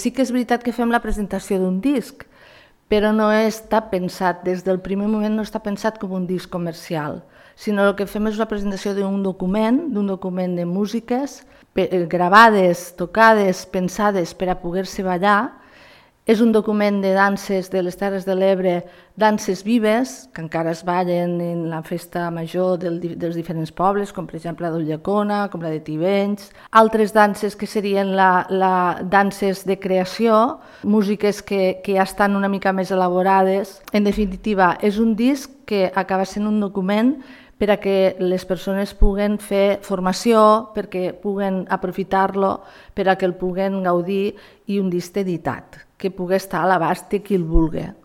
Sí que és veritat que fem la presentació d'un disc, però no està pensat, des del primer moment no està pensat com un disc comercial, sinó el que fem és la presentació d'un document de músiques gravades, tocades, pensades per a poder-se ballar. És un document de danses de les Terres de l'Ebre, danses vives, que encara es ballen en la festa major dels diferents pobles, com per exemple la d'Ulldecona, com la de Tivenys, altres danses que serien danses de creació, músiques que ja estan una mica més elaborades. En definitiva, és un disc que acaba sent un document per a que les persones puguen fer formació, perquè puguen aprofitar-lo, per a que el puguen gaudir, i un disc editat, que pugui estar a l'abast de qui el vulgui.